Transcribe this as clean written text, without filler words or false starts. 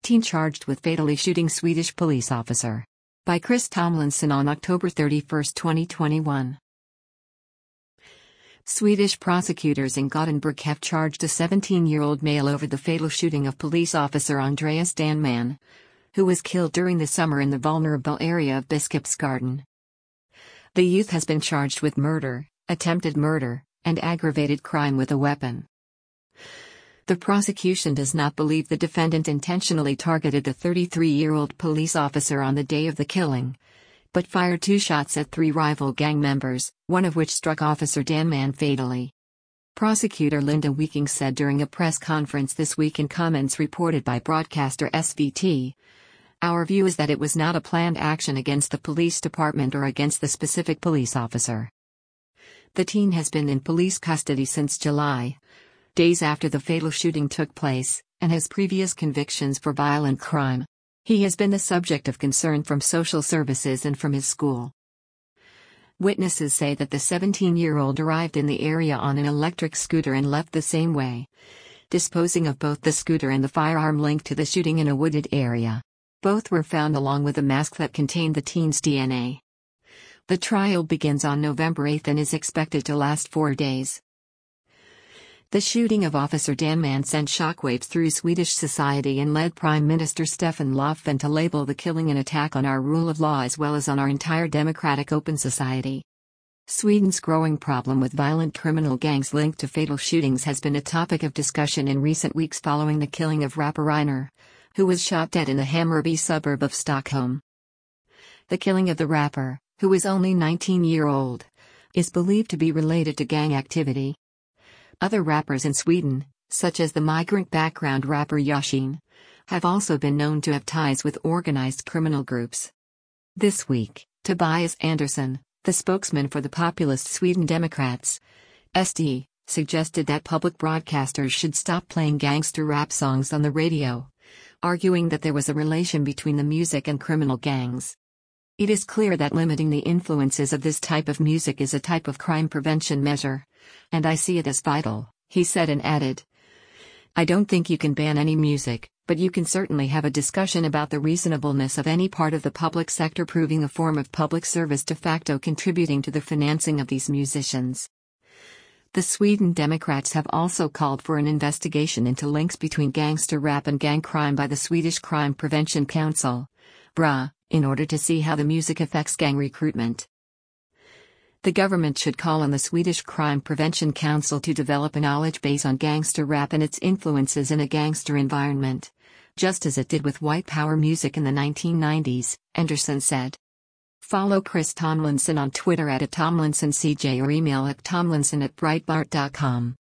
Teen charged with fatally shooting Swedish police officer. By Chris Tomlinson on October 31, 2021. Swedish prosecutors in Gothenburg have charged a 17-year-old male over the fatal shooting of police officer Andreas Danman, who was killed during the summer in the vulnerable area of Biskopsgarden. The youth has been charged with murder, attempted murder, and aggravated crime with a weapon. The prosecution does not believe the defendant intentionally targeted the 33-year-old police officer on the day of the killing, but fired 2 shots at 3 rival gang members, one of which struck Officer Danman fatally. Prosecutor Linda Weeking said during a press conference this week in comments reported by broadcaster SVT, "Our view is that it was not a planned action against the police department or against the specific police officer." The teen has been in police custody since July, days after the fatal shooting took place, and has previous convictions for violent crime. He has been the subject of concern from social services and from his school. Witnesses say that the 17-year-old arrived in the area on an electric scooter and left the same way, disposing of both the scooter and the firearm linked to the shooting in a wooded area. Both were found along with a mask that contained the teen's DNA. The trial begins on November 8 and is expected to last 4 days. The shooting of Officer Danman sent shockwaves through Swedish society and led Prime Minister Stefan Löfven to label the killing an attack on our rule of law as well as on our entire democratic open society. Sweden's growing problem with violent criminal gangs linked to fatal shootings has been a topic of discussion in recent weeks following the killing of rapper Einar, who was shot dead in the Hammarby suburb of Stockholm. The killing of the rapper, who is only 19-year-old, is believed to be related to gang activity. Other rappers in Sweden, such as the migrant background rapper Yasin, have also been known to have ties with organized criminal groups. This week, Tobias Andersson, the spokesman for the populist Sweden Democrats, SD, suggested that public broadcasters should stop playing gangster rap songs on the radio, arguing that there was a relation between the music and criminal gangs. "It is clear that limiting the influences of this type of music is a type of crime prevention measure, and I see it as vital," he said and added, "I don't think you can ban any music, but you can certainly have a discussion about the reasonableness of any part of the public sector proving a form of public service de facto contributing to the financing of these musicians." The Sweden Democrats have also called for an investigation into links between gangster rap and gang crime by the Swedish Crime Prevention Council, BRA, in order to see how the music affects gang recruitment. The government should call on the Swedish Crime Prevention Council to develop a knowledge base on gangster rap and its influences in a gangster environment, just as it did with white power music in the 1990s, Andersson said. Follow Chris Tomlinson on Twitter @TomlinsonCJ or email at tomlinson@breitbart.com.